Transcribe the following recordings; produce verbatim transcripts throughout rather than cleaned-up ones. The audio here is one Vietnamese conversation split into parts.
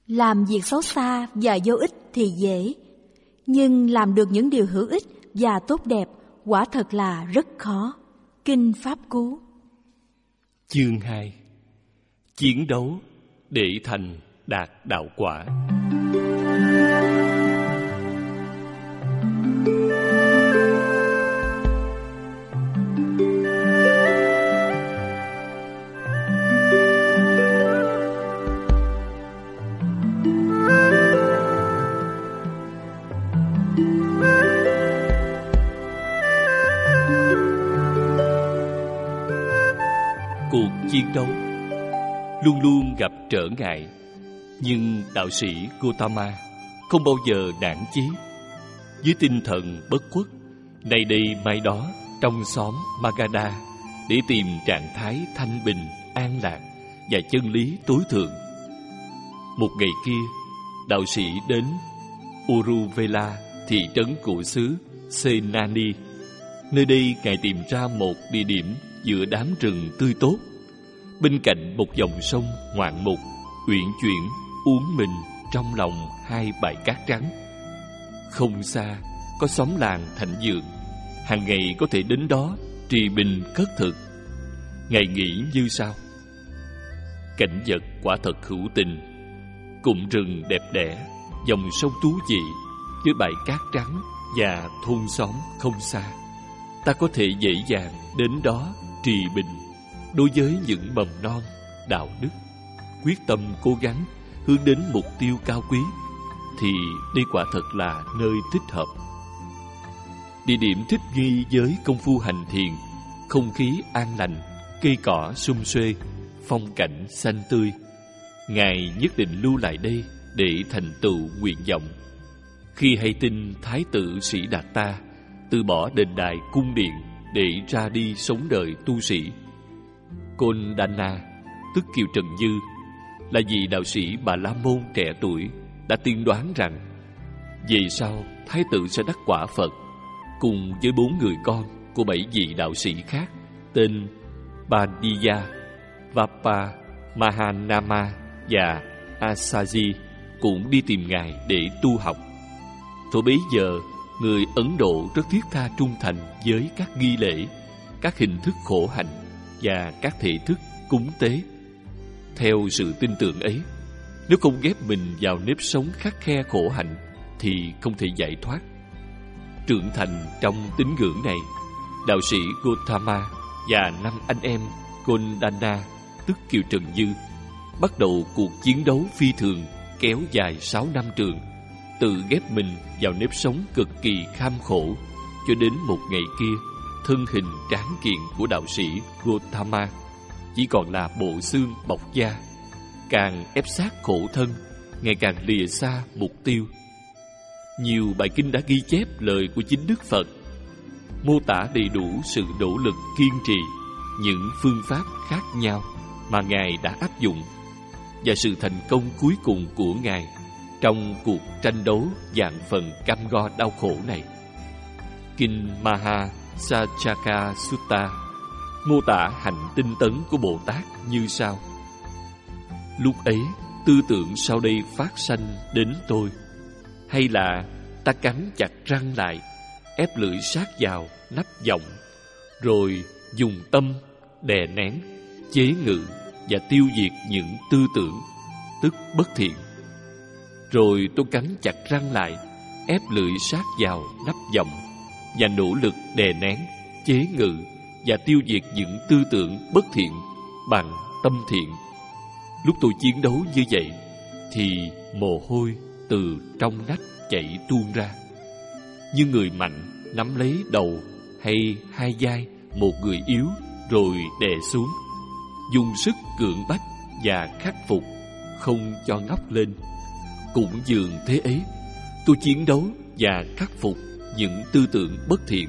Làm việc xấu xa và vô ích thì dễ, nhưng làm được những điều hữu ích và tốt đẹp quả thật là rất khó. Kinh Pháp Cú. Chương hai. Chiến đấu để thành đạt đạo quả. Cuộc chiến đấu luôn luôn gặp trở ngại, nhưng đạo sĩ Gautama không bao giờ nản chí. Với tinh thần bất khuất, nay đây mai đó trong xóm Magadha để tìm trạng thái thanh bình, an lạc và chân lý tối thượng. Một ngày kia, đạo sĩ đến Uruvela, thị trấn của xứ Senani. Nơi đây Ngài tìm ra một địa điểm giữa đám rừng tươi tốt, bên cạnh một dòng sông ngoạn mục, uyển chuyển uốn mình trong lòng hai bãi cát trắng. Không xa có xóm làng Thạnh Dược, hàng ngày có thể đến đó trì bình cất thực. Ngài nghĩ như sau: cảnh vật quả thật hữu tình, cụm rừng đẹp đẽ, dòng sông tú dị với bãi cát trắng và thôn xóm không xa. Ta có thể dễ dàng đến đó trì bình. Đối với những mầm non đạo đức, quyết tâm cố gắng hướng đến mục tiêu cao quý, thì đây quả thật là nơi thích hợp. Địa điểm thích nghi với công phu hành thiền, không khí an lành, cây cỏ sum xuê, phong cảnh xanh tươi. Ngài nhất định lưu lại đây để thành tựu nguyện vọng. Khi hay tin Thái tử Sĩ Đạt Ta từ bỏ đền đài cung điện để ra đi sống đời tu sĩ, Kondana, tức Kiều Trần Dư, là vị đạo sĩ Bà La Môn trẻ tuổi, đã tiên đoán rằng về sau Thái tử sẽ đắc quả Phật, cùng với bốn người con của bảy vị đạo sĩ khác tên Badiya, Vapa, Mahanama và Asaji cũng đi tìm Ngài để tu học. Thời bấy giờ, người Ấn Độ rất thiết tha trung thành với các nghi lễ, các hình thức khổ hạnh và các thể thức cúng tế. Theo sự tin tưởng ấy, nếu không ghép mình vào nếp sống khắt khe khổ hạnh thì không thể giải thoát. Trưởng thành trong tín ngưỡng này, đạo sĩ Gautama và năm anh em Kondana, tức Kiều Trần Dư, bắt đầu cuộc chiến đấu phi thường kéo dài sáu năm trường, tự ghép mình vào nếp sống cực kỳ kham khổ, cho đến một ngày kia, thân hình tráng kiện của đạo sĩ Gautama chỉ còn là bộ xương bọc da, càng ép sát khổ thân, ngày càng lìa xa mục tiêu. Nhiều bài kinh đã ghi chép lời của chính Đức Phật, mô tả đầy đủ sự nỗ lực kiên trì, những phương pháp khác nhau mà Ngài đã áp dụng, và sự thành công cuối cùng của Ngài trong cuộc tranh đấu vạn phần cam go đau khổ này. Kinh Maha Sachaka Sutta mô tả hành tinh tấn của Bồ Tát như sau: lúc ấy tư tưởng sau đây phát sanh đến tôi, hay là ta cắn chặt răng lại, ép lưỡi sát vào nắp giọng, rồi dùng tâm đè nén, chế ngự và tiêu diệt những tư tưởng, tức bất thiện. Rồi tôi cắn chặt răng lại, ép lưỡi sát vào nắp giọng và nỗ lực đè nén, chế ngự và tiêu diệt những tư tưởng bất thiện bằng tâm thiện. Lúc tôi chiến đấu như vậy thì mồ hôi từ trong nách chảy tuôn ra. Như người mạnh nắm lấy đầu hay hai vai một người yếu rồi đè xuống, dùng sức cưỡng bách và khắc phục, không cho ngóc lên. Cũng dường thế ấy, tôi chiến đấu và khắc phục những tư tưởng bất thiện.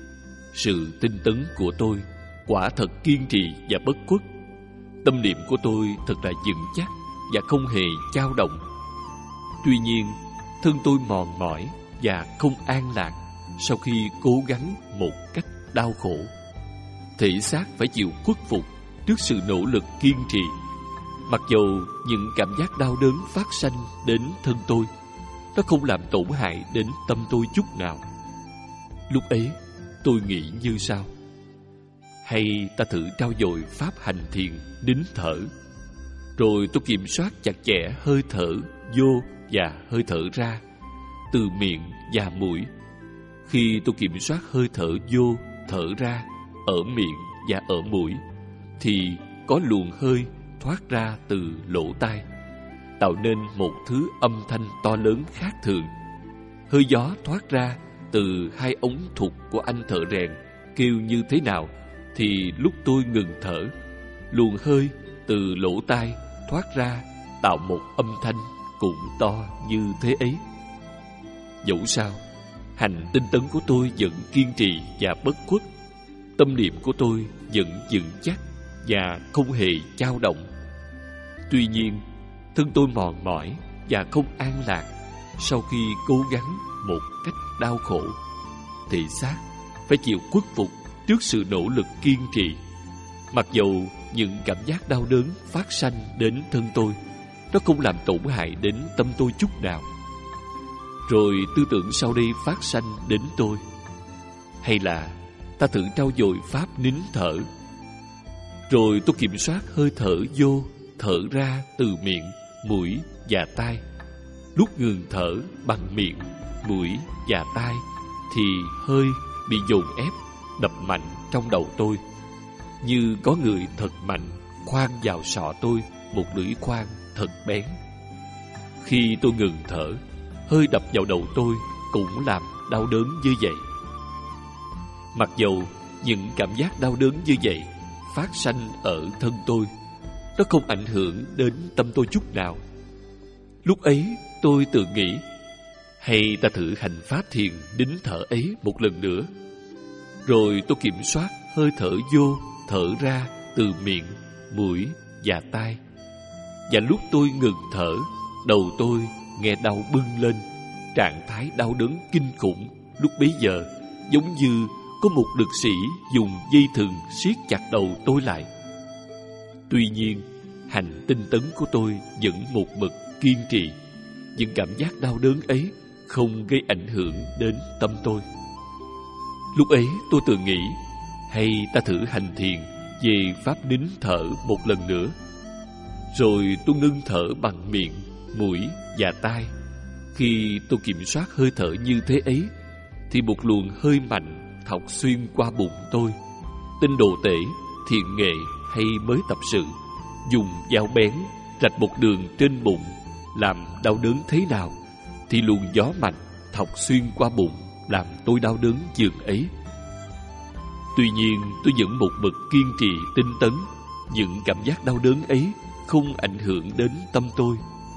Sự tinh tấn của tôi quả thật kiên trì và bất khuất. Tâm niệm của tôi thật là vững chắc và không hề dao động. Tuy nhiên, thân tôi mòn mỏi và không an lạc sau khi cố gắng một cách đau khổ. Thể xác phải chịu khuất phục trước sự nỗ lực kiên trì. Mặc dầu những cảm giác đau đớn phát sanh đến thân tôi, nó không làm tổn hại đến tâm tôi chút nào. Lúc ấy tôi nghĩ như sau: hay ta thử trau dồi pháp hành thiền nín thở, rồi tôi kiểm soát chặt chẽ hơi thở vô và hơi thở ra từ miệng và mũi. Khi tôi kiểm soát hơi thở vô, thở ra ở miệng và ở mũi, thì có luồng hơi thoát ra từ lỗ tai, tạo nên một thứ âm thanh to lớn khác thường. Hơi gió thoát ra từ hai ống thụt của anh thợ rèn kêu như thế nào, thì lúc tôi ngừng thở, luồng hơi từ lỗ tai thoát ra tạo một âm thanh cũng to như thế ấy. Dẫu sao, hành tinh tấn của tôi vẫn kiên trì và bất khuất. Tâm niệm của tôi vẫn vững chắc và không hề dao động. Tuy nhiên, thân tôi mòn mỏi và không an lạc sau khi cố gắng một cách đau khổ. Thể xác phải chịu khuất phục trước sự nỗ lực kiên trì. Mặc dầu những cảm giác đau đớn phát sanh đến thân tôi, nó không làm tổn hại đến tâm tôi chút nào. Rồi tư tưởng sau đây phát sanh đến tôi: hay là ta thử trau dồi pháp nín thở. Rồi tôi kiểm soát hơi thở vô, thở ra từ miệng, mũi và tai. Lúc ngừng thở bằng miệng, mũi và tai, thì hơi bị dồn ép, đập mạnh trong đầu tôi, như có người thật mạnh khoan vào sọ tôi một lưỡi khoan thật bén. Khi tôi ngừng thở, hơi đập vào đầu tôi cũng làm đau đớn như vậy. Mặc dầu những cảm giác đau đớn như vậy phát sanh ở thân tôi, nó không ảnh hưởng đến tâm tôi chút nào. Lúc ấy tôi tự nghĩ: hay ta thử hành pháp thiền nín thở ấy một lần nữa. Rồi tôi kiểm soát hơi thở vô, thở ra từ miệng, mũi và tai. Và lúc tôi ngừng thở, đầu tôi nghe đau bưng lên, trạng thái đau đớn kinh khủng. Lúc bấy giờ giống như có một lực sĩ dùng dây thừng siết chặt đầu tôi lại. Tuy nhiên, hành tinh tấn của tôi vẫn một mực kiên trì. Những cảm giác đau đớn ấy không gây ảnh hưởng đến tâm tôi. Lúc ấy tôi tự nghĩ: hay ta thử hành thiền về pháp nín thở một lần nữa. Rồi tôi ngưng thở bằng miệng, mũi và tai. Khi tôi kiểm soát hơi thở như thế ấy, thì một luồng hơi mạnh thọc xuyên qua bụng tôi. Tên đồ tể, thiện nghệ hay mới tập sự, dùng dao bén rạch một đường trên bụng, làm đau đớn thế nào, thì luồng gió mạnh thọc xuyên qua bụng làm tôi đau đớn dường ấy. Tuy nhiên, tôi vẫn một mực kiên trì tinh tấn. Những cảm giác đau đớn ấy không ảnh hưởng đến tâm tôi.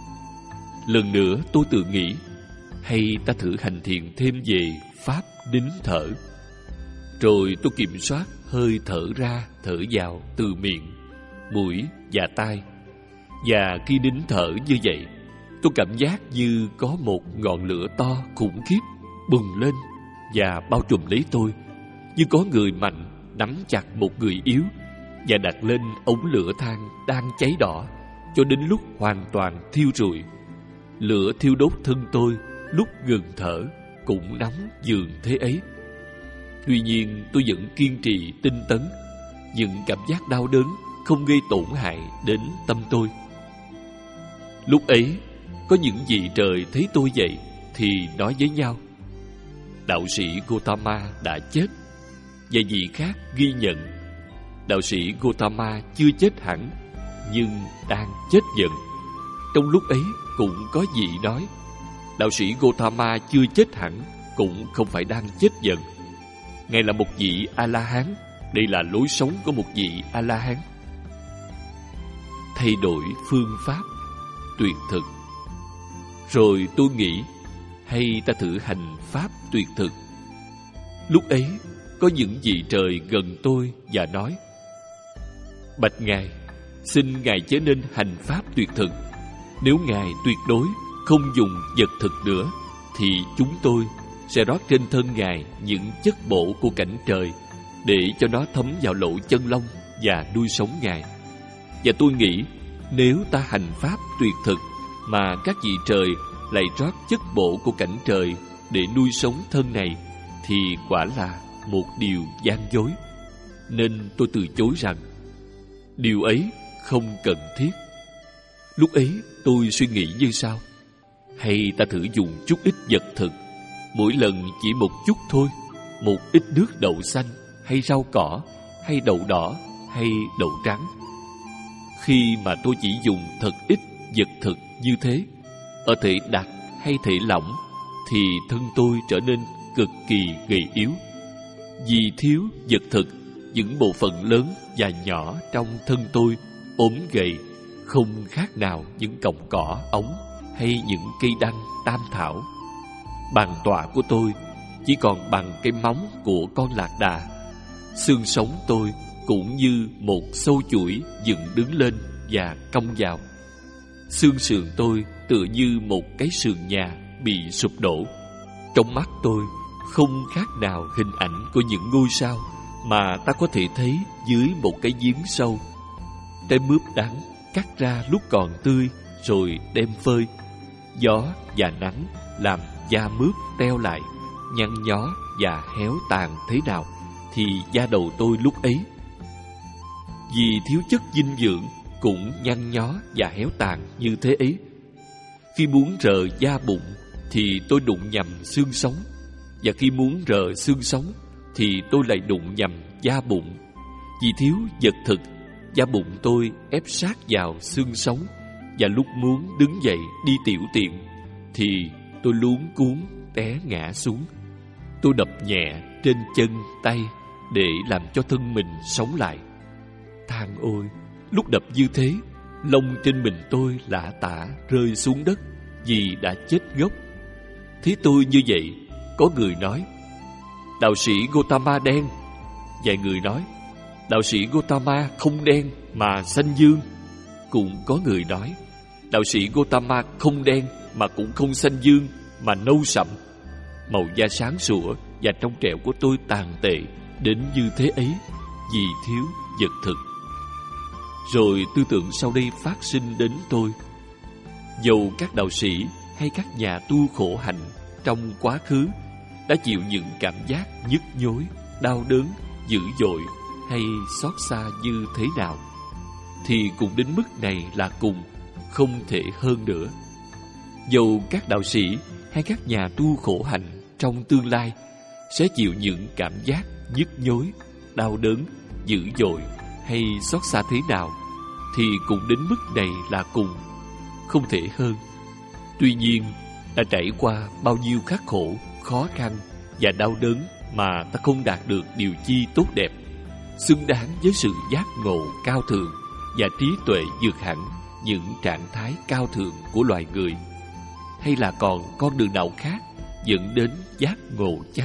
Lần nữa tôi tự nghĩ: hay ta thử hành thiền thêm về pháp nín thở. Rồi tôi kiểm soát hơi thở ra, thở vào từ miệng, mũi và tai. Và khi nín thở như vậy, tôi cảm giác như có một ngọn lửa to khủng khiếp bừng lên và bao trùm lấy tôi, như có người mạnh nắm chặt một người yếu và đặt lên ống lửa than đang cháy đỏ cho đến lúc hoàn toàn thiêu rụi. Lửa thiêu đốt thân tôi lúc ngừng thở cũng nóng dường thế ấy. Tuy nhiên tôi vẫn kiên trì tinh tấn. Những cảm giác đau đớn không gây tổn hại đến tâm tôi. Lúc ấy có những vị trời thấy tôi vậy thì nói với nhau: đạo sĩ Gotama đã chết. Và vị khác ghi nhận: đạo sĩ Gotama chưa chết hẳn, nhưng đang chết dần. Trong lúc ấy cũng có vị nói: đạo sĩ Gotama chưa chết hẳn, cũng không phải đang chết dần. Ngài là một vị A-la-hán. Đây là lối sống của một vị A-la-hán. Thay đổi phương pháp tuyệt thực. Rồi tôi nghĩ: hay ta thử hành pháp tuyệt thực. Lúc ấy có những vị trời gần tôi và nói: bạch Ngài, xin Ngài chớ nên hành pháp tuyệt thực. Nếu Ngài tuyệt đối không dùng vật thực nữa, thì chúng tôi sẽ rót trên thân Ngài những chất bổ của cảnh trời, để cho nó thấm vào lỗ chân lông và nuôi sống Ngài. Và tôi nghĩ: Nếu ta hành pháp tuyệt thực mà các vị trời lại rót chất bổ của cảnh trời để nuôi sống thân này, thì quả là một điều gian dối. Nên tôi từ chối rằng điều ấy không cần thiết. Lúc ấy tôi suy nghĩ như sau: hay ta thử dùng chút ít vật thực, mỗi lần chỉ một chút thôi, một ít nước đậu xanh hay rau cỏ hay đậu đỏ hay đậu trắng. Khi mà tôi chỉ dùng thật ít vật thực như thế, ở thể đặc hay thể lỏng, thì thân tôi trở nên cực kỳ gầy yếu. Vì thiếu vật thực, những bộ phận lớn và nhỏ trong thân tôi ốm gầy, không khác nào những cọng cỏ ống hay những cây đăng tam thảo. Bàn tọa của tôi chỉ còn bằng cái móng của con lạc đà. Xương sống tôi cũng như một sâu chuỗi dựng đứng lên và cong vào. Xương sườn tôi tựa như một cái sườn nhà bị sụp đổ. Trong mắt tôi không khác nào hình ảnh của những ngôi sao mà ta có thể thấy dưới một cái giếng sâu. Trái mướp đắng cắt ra lúc còn tươi rồi đem phơi. Gió và nắng làm da mướp teo lại, nhăn nhó và héo tàn thế nào, thì da đầu tôi lúc ấy vì thiếu chất dinh dưỡng cũng nhăn nhó và héo tàn như thế ấy. Khi muốn rờ da bụng thì tôi đụng nhầm xương sống, và khi muốn rờ xương sống thì tôi lại đụng nhầm da bụng. Vì thiếu vật thực, da bụng tôi ép sát vào xương sống, và lúc muốn đứng dậy đi tiểu tiện thì tôi luống cuống té ngã xuống. Tôi đập nhẹ trên chân tay để làm cho thân mình sống lại. Than ôi, lúc đập như thế, lông trên mình tôi lả tả rơi xuống đất vì đã chết gốc. Thấy tôi như vậy, có người nói: đạo sĩ Gotama đen. Vài người nói: đạo sĩ Gotama không đen mà xanh dương. Cũng có người nói: đạo sĩ Gotama không đen mà cũng không xanh dương mà nâu sậm. Màu da sáng sủa và trong trẻo của tôi tàn tệ đến như thế ấy vì thiếu vật thực. Rồi tư tưởng sau đây phát sinh đến tôi: dầu các đạo sĩ hay các nhà tu khổ hạnh trong quá khứ đã chịu những cảm giác nhức nhối, đau đớn, dữ dội hay xót xa như thế nào, thì cũng đến mức này là cùng, không thể hơn nữa. Dầu các đạo sĩ hay các nhà tu khổ hạnh trong tương lai sẽ chịu những cảm giác nhức nhối, đau đớn, dữ dội hay xót xa thế nào, thì cũng đến mức này là cùng, không thể hơn. Tuy nhiên, đã trải qua bao nhiêu khắc khổ, khó khăn và đau đớn mà ta không đạt được điều chi tốt đẹp, xứng đáng với sự giác ngộ cao thượng và trí tuệ vượt hẳn những trạng thái cao thượng của loài người? Hay là còn con đường nào khác dẫn đến giác ngộ chăng?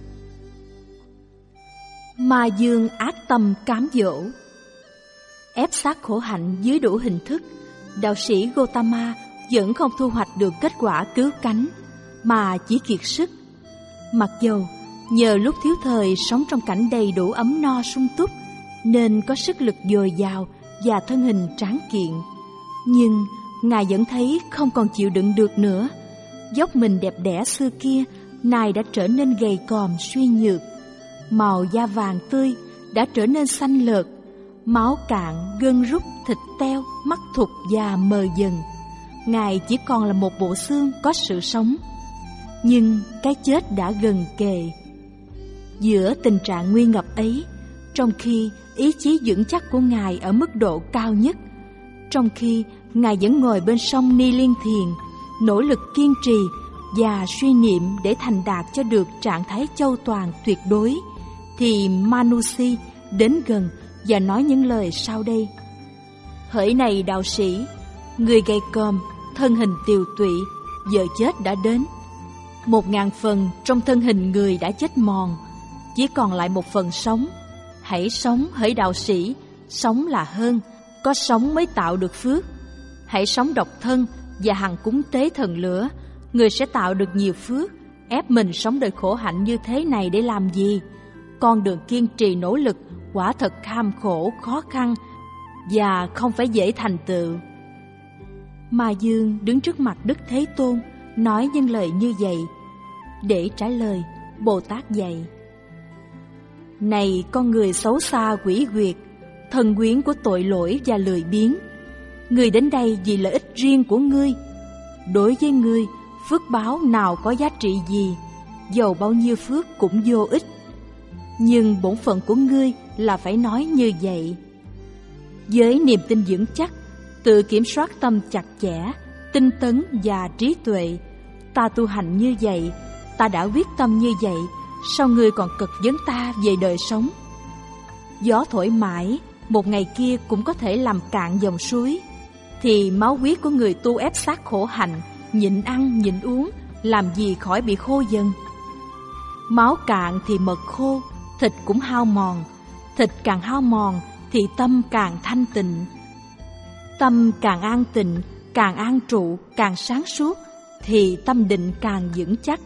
Ma dương ác tâm cám dỗ. Ép sát khổ hạnh dưới đủ hình thức, đạo sĩ Gotama vẫn không thu hoạch được kết quả cứu cánh, mà chỉ kiệt sức. Mặc dầu nhờ lúc thiếu thời sống trong cảnh đầy đủ ấm no sung túc, nên có sức lực dồi dào và thân hình tráng kiện, nhưng Ngài vẫn thấy không còn chịu đựng được nữa. Dốc mình đẹp đẽ xưa kia nay đã trở nên gầy còm suy nhược. Màu da vàng tươi đã trở nên xanh lợt, máu cạn, gân rút, thịt teo, mắt thụt và mờ dần. Ngài chỉ còn là một bộ xương có sự sống, nhưng cái chết đã gần kề. Giữa tình trạng nguy ngập ấy, trong khi ý chí vững chắc của Ngài ở mức độ cao nhất, trong khi Ngài vẫn ngồi bên sông Ni Liên Thiền, nỗ lực kiên trì và suy niệm để thành đạt cho được trạng thái châu toàn tuyệt đối, thì Manusi đến gần và nói những lời sau đây: hỡi này đạo sĩ, người gầy còm, thân hình tiều tụy, giờ chết đã đến. Một ngàn phần trong thân hình người đã chết mòn, chỉ còn lại một phần sống. Hãy sống, hỡi đạo sĩ, sống là hơn, có sống mới tạo được phước. Hãy sống độc thân và hằng cúng tế thần lửa, người sẽ tạo được nhiều phước. Ép mình sống đời khổ hạnh như thế này để làm gì? Con đường kiên trì nỗ lực quả thật kham khổ, khó khăn và không phải dễ thành tựu. Ma Dương đứng trước mặt Đức Thế Tôn, nói những lời như vậy. Để trả lời, Bồ Tát dạy: Này con người xấu xa quỷ quyệt, thần quyến của tội lỗi và lười biếng, ngươi đến đây vì lợi ích riêng của ngươi. Đối với ngươi, phước báo nào có giá trị gì, dầu bao nhiêu phước cũng vô ích. Nhưng bổn phận của ngươi là phải nói như vậy. Với niềm tin vững chắc, tự kiểm soát tâm chặt chẽ, tinh tấn và trí tuệ, ta tu hành như vậy, ta đã quyết tâm như vậy, sao ngươi còn cực vấn ta về đời sống? Gió thổi mãi, một ngày kia cũng có thể làm cạn dòng suối, thì máu huyết của người tu ép sát khổ hạnh, nhịn ăn nhịn uống, làm gì khỏi bị khô dần. Máu cạn thì mật khô, thịt cũng hao mòn. Thịt càng hao mòn thì tâm càng thanh tịnh. Tâm càng an tịnh, càng an trụ, càng sáng suốt, thì tâm định càng vững chắc.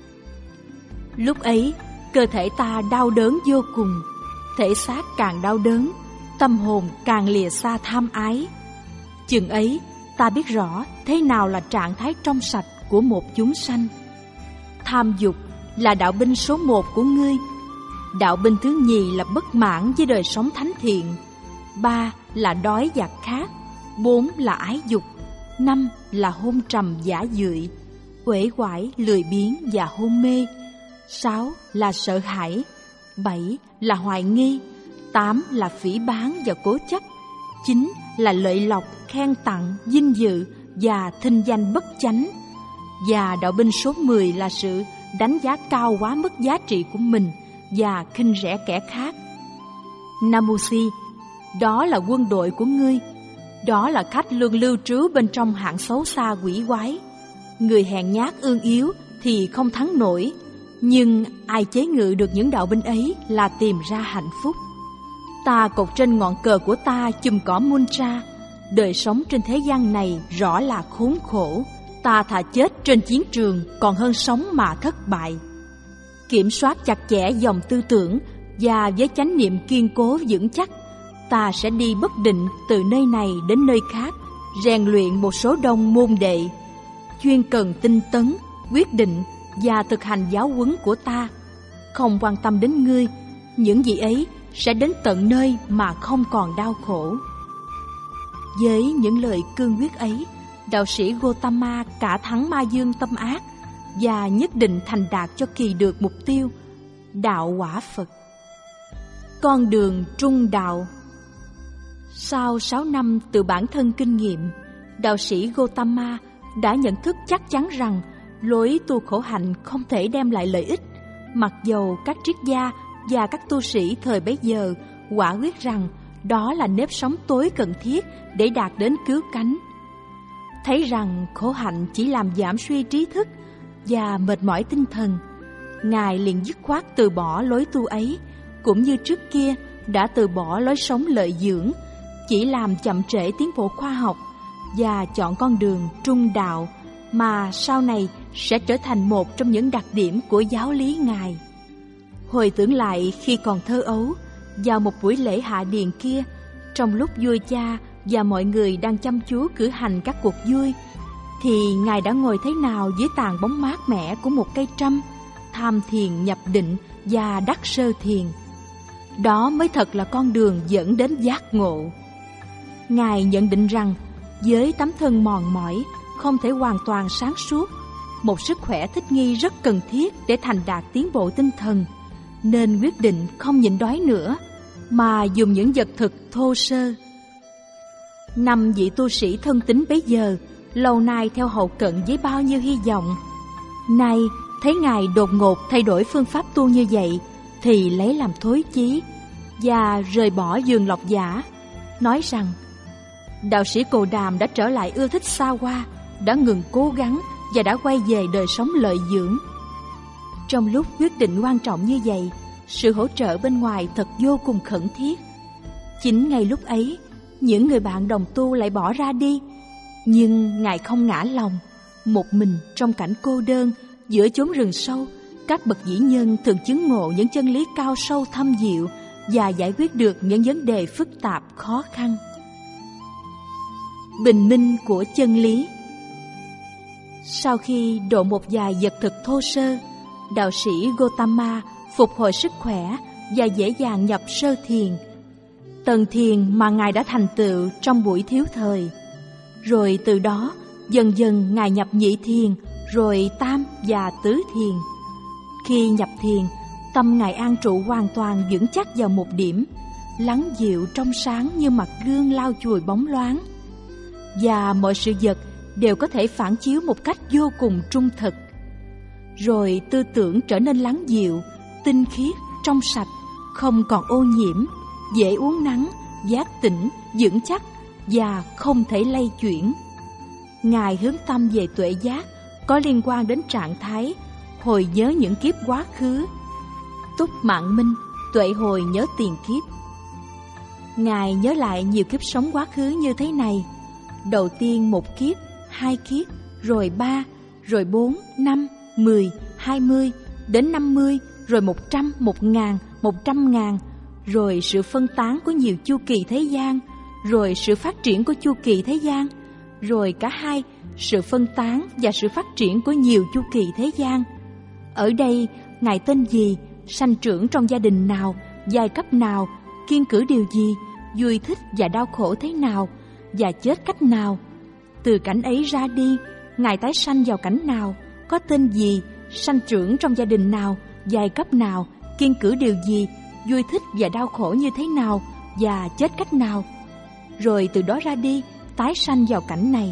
Lúc ấy, cơ thể ta đau đớn vô cùng, thể xác càng đau đớn, tâm hồn càng lìa xa tham ái. Chừng ấy, ta biết rõ thế nào là trạng thái trong sạch của một chúng sanh. Tham dục là đạo binh số một của ngươi. Đạo binh thứ nhì là bất mãn với đời sống thánh thiện. Ba là đói và khát. Bốn là ái dục. Năm là hôn trầm giả dưỡi, uể oải lười biếng và hôn mê. Sáu là sợ hãi. Bảy là hoài nghi. Tám là phỉ báng và cố chấp. Chín là lợi lộc, khen tặng, vinh dự và thinh danh bất chánh. Và đạo binh số mười là sự đánh giá cao quá mức giá trị của mình và khinh rẻ kẻ khác. Namusi, đó là quân đội của ngươi. Đó là khách lương lưu trú bên trong hạng xấu xa quỷ quái. Người hèn nhát ương yếu thì không thắng nổi, nhưng ai chế ngự được những đạo binh ấy là tìm ra hạnh phúc. Ta cột trên ngọn cờ của ta chùm cỏ Muntra. Đời sống trên thế gian này rõ là khốn khổ. Ta thà chết trên chiến trường còn hơn sống mà thất bại. Kiểm soát chặt chẽ dòng tư tưởng và với chánh niệm kiên cố vững chắc, ta sẽ đi bất định từ nơi này đến nơi khác, rèn luyện một số đông môn đệ, chuyên cần tinh tấn, quyết định và thực hành giáo huấn của ta. Không quan tâm đến ngươi, những gì ấy sẽ đến tận nơi mà không còn đau khổ. Với những lời cương quyết ấy, đạo sĩ Gotama cả thắng ma dương tâm ác và nhất định thành đạt cho kỳ được mục tiêu đạo quả Phật. Con đường trung đạo. Sau sáu năm từ bản thân kinh nghiệm, đạo sĩ Gotama đã nhận thức chắc chắn rằng lối tu khổ hạnh không thể đem lại lợi ích, mặc dầu các triết gia và các tu sĩ thời bấy giờ quả quyết rằng đó là nếp sống tối cần thiết để đạt đến cứu cánh. Thấy rằng khổ hạnh chỉ làm giảm suy trí thức và mệt mỏi tinh thần, Ngài liền dứt khoát từ bỏ lối tu ấy, cũng như trước kia đã từ bỏ lối sống lợi dưỡng, chỉ làm chậm trễ tiến bộ khoa học, và chọn con đường trung đạo mà sau này sẽ trở thành một trong những đặc điểm của giáo lý Ngài. Hồi tưởng lại khi còn thơ ấu, vào một buổi lễ hạ điền kia, trong lúc vua cha và mọi người đang chăm chú cử hành các cuộc vui, thì Ngài đã ngồi thế nào dưới tàn bóng mát mẻ của một cây trâm, tham thiền nhập định và đắc sơ thiền. Đó mới thật là con đường dẫn đến giác ngộ. Ngài nhận định rằng với tấm thân mòn mỏi, không thể hoàn toàn sáng suốt, một sức khỏe thích nghi rất cần thiết để thành đạt tiến bộ tinh thần, nên quyết định không nhịn đói nữa, mà dùng những vật thực thô sơ. Năm vị tu sĩ thân tín bấy giờ, lâu nay theo hậu cận với bao nhiêu hy vọng, nay thấy Ngài đột ngột thay đổi phương pháp tu như vậy, thì lấy làm thối chí và rời bỏ giường lộc giả, nói rằng đạo sĩ Cồ Đàm đã trở lại ưa thích xa hoa, đã ngừng cố gắng và đã quay về đời sống lợi dưỡng. Trong lúc quyết định quan trọng như vậy, sự hỗ trợ bên ngoài thật vô cùng khẩn thiết. Chính ngay lúc ấy, những người bạn đồng tu lại bỏ ra đi, nhưng Ngài không ngã lòng. Một mình trong cảnh cô đơn giữa chốn rừng sâu, các bậc vĩ nhân thường chứng ngộ những chân lý cao sâu thâm diệu và giải quyết được những vấn đề phức tạp khó khăn. Bình minh của chân lý. Sau khi độ một vài vật thực thô sơ, đạo sĩ Gotama phục hồi sức khỏe và dễ dàng nhập sơ thiền, tầng thiền mà Ngài đã thành tựu trong buổi thiếu thời. Rồi từ đó, dần dần Ngài nhập nhị thiền, rồi tam và tứ thiền. Khi nhập thiền, tâm Ngài an trụ hoàn toàn vững chắc vào một điểm, lắng dịu trong sáng như mặt gương lau chùi bóng loáng. Và mọi sự vật đều có thể phản chiếu một cách vô cùng trung thực. Rồi tư tưởng trở nên lắng dịu, tinh khiết, trong sạch, không còn ô nhiễm, dễ uốn nắn, giác tỉnh, vững chắc và không thể lay chuyển. Ngài hướng tâm về tuệ giác có liên quan đến trạng thái hồi nhớ những kiếp quá khứ. Túc mạng minh, tuệ hồi nhớ tiền kiếp. Ngài nhớ lại nhiều kiếp sống quá khứ như thế này: đầu tiên một kiếp, hai kiếp, rồi ba, rồi bốn, năm, mười, hai mươi, đến năm mươi, rồi một trăm, một ngàn, một trăm ngàn, rồi sự phân tán của nhiều chu kỳ thế gian, rồi sự phát triển của chu kỳ thế gian, rồi cả hai, sự phân tán và sự phát triển của nhiều chu kỳ thế gian. Ở đây, Ngài tên gì, sanh trưởng trong gia đình nào, giai cấp nào, kiêng cữ điều gì, vui thích và đau khổ thế nào, và chết cách nào. Từ cảnh ấy ra đi, Ngài tái sanh vào cảnh nào, có tên gì, sanh trưởng trong gia đình nào, giai cấp nào, kiêng cữ điều gì, vui thích và đau khổ như thế nào, và chết cách nào. Rồi từ đó ra đi, tái sanh vào cảnh này.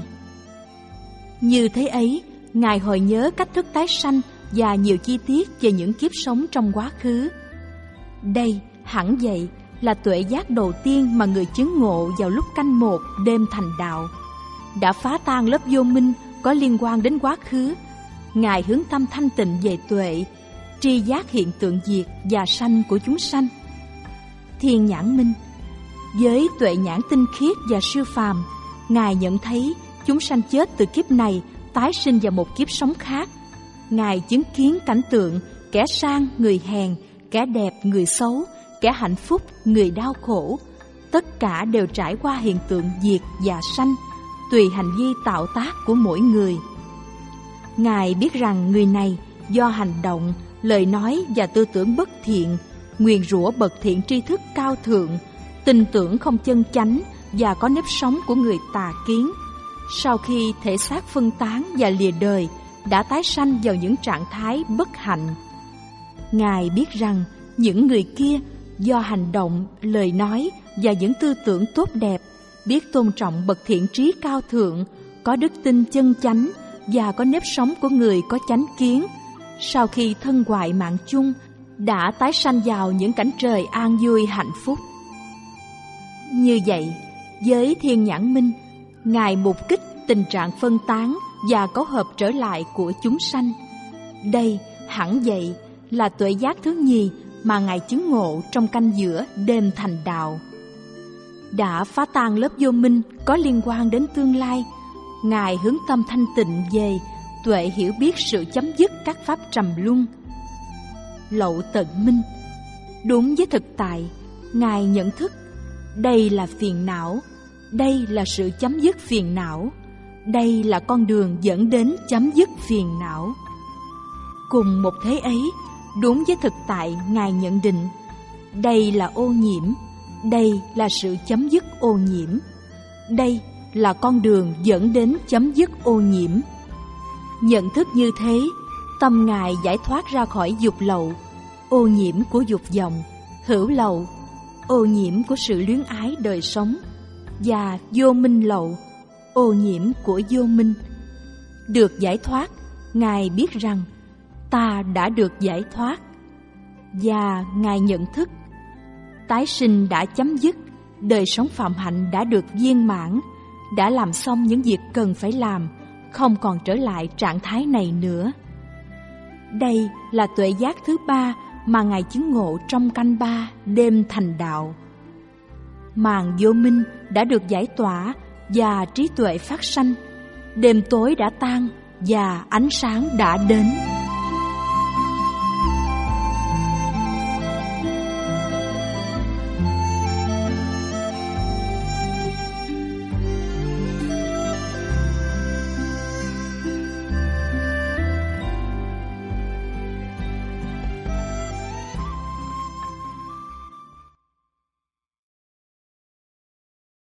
Như thế ấy, Ngài hồi nhớ cách thức tái sanh và nhiều chi tiết về những kiếp sống trong quá khứ. Đây, hẳn vậy, là tuệ giác đầu tiên mà người chứng ngộ vào lúc canh một đêm thành đạo. Đã phá tan lớp vô minh có liên quan đến quá khứ. Ngài hướng tâm thanh tịnh về tuệ, tri giác hiện tượng diệt và sanh của chúng sanh. Thiên nhãn minh. Với tuệ nhãn tinh khiết và siêu phàm, Ngài nhận thấy chúng sanh chết từ kiếp này tái sinh vào một kiếp sống khác. Ngài chứng kiến cảnh tượng kẻ sang người hèn, kẻ đẹp người xấu, kẻ hạnh phúc người đau khổ, tất cả đều trải qua hiện tượng diệt và sanh tùy hành vi tạo tác của mỗi người. Ngài biết rằng người này do hành động, lời nói và tư tưởng bất thiện, nguyền rủa bậc thiện tri thức cao thượng, tin tưởng không chân chánh và có nếp sống của người tà kiến, sau khi thể xác phân tán và lìa đời, đã tái sanh vào những trạng thái bất hạnh. Ngài biết rằng những người kia do hành động, lời nói và những tư tưởng tốt đẹp, biết tôn trọng bậc thiện trí cao thượng, có đức tin chân chánh và có nếp sống của người có chánh kiến, sau khi thân hoại mạng chung, đã tái sanh vào những cảnh trời an vui hạnh phúc. Như vậy, với thiên nhãn minh, Ngài mục kích tình trạng phân tán và cấu hợp trở lại của chúng sanh. Đây, hẳn vậy, là tuệ giác thứ nhì mà Ngài chứng ngộ trong canh giữa đêm thành đạo. Đã phá tan lớp vô minh có liên quan đến tương lai, Ngài hướng tâm thanh tịnh về tuệ hiểu biết sự chấm dứt các pháp trầm luân. Lậu tận minh. Đúng với thực tại, Ngài nhận thức đây là phiền não, đây là sự chấm dứt phiền não, đây là con đường dẫn đến chấm dứt phiền não. Cùng một thế ấy, đúng với thực tại, Ngài nhận định đây là ô nhiễm, đây là sự chấm dứt ô nhiễm, đây là con đường dẫn đến chấm dứt ô nhiễm. Nhận thức như thế, tâm Ngài giải thoát ra khỏi dục lậu, ô nhiễm của dục vọng, hữu lậu, ô nhiễm của sự luyến ái đời sống, và vô minh lậu, ô nhiễm của vô minh. Được giải thoát, Ngài biết rằng ta đã được giải thoát, và Ngài nhận thức tái sinh đã chấm dứt, đời sống phạm hạnh đã được viên mãn, đã làm xong những việc cần phải làm, không còn trở lại trạng thái này nữa. Đây là tuệ giác thứ ba mà Ngài chứng ngộ trong canh ba đêm thành đạo. Màn vô minh đã được giải tỏa và trí tuệ phát sanh, đêm tối đã tan và ánh sáng đã đến.